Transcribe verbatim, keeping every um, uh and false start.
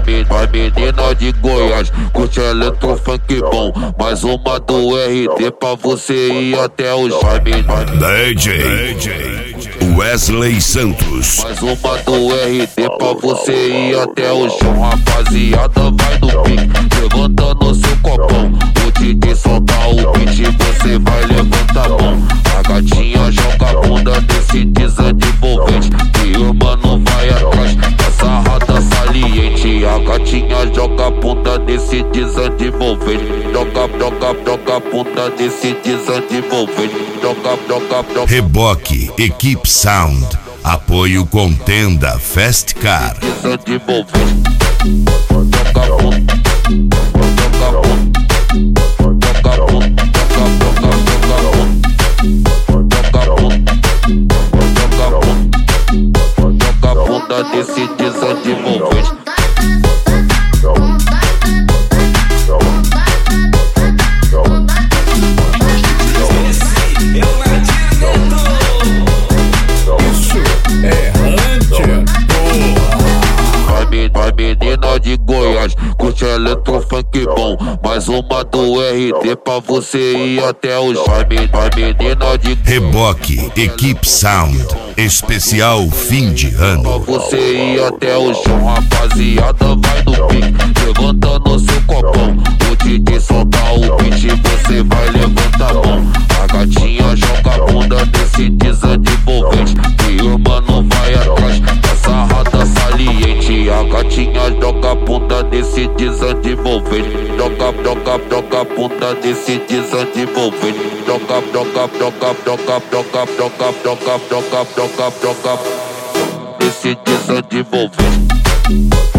me- vai menina de Goiás, curte eletrofunk bom. Mais uma do R D pra você ir até o vai me- vai me- D J, D J Wesley Santos. Mais uma do R D pra você ir até o chão. Rapaziada, vai no pique, levantando seu copão. O D J solta o beat, você vai levantar a mão. A gatinha joga a bunda desse desenvolvente, e o mano vai atrás dessa rata saliente. A gatinha joga a bunda desse desenvolvente, joga, joga, joga a bunda desse desenvolvente, joga, joga, joga. Reboque, Equipe Sound, apoio Contenda Fast Car. Desse desenvolvente. Vai menina de Goiás, curte eletrofunk bom. Mais uma do R D pra você ir até os vai me- vai menina de Reboque, Equipe Sound, especial fim de pra ano. você ir até o chão. Rapaziada, vai no pique, levantando seu copão. O D J solta o beat, você vai levantar a mão. A gatinha joga a bunda desse desenvolvente, e o mano vai atrás dessa rata saliente. A gatinha joga a bunda desse desenvolvente, joga, joga, joga a bunda desse desenvolvente, joga, joga, joga, joga, joga, joga, joga, joga, joga, joga, esse desenvolvente.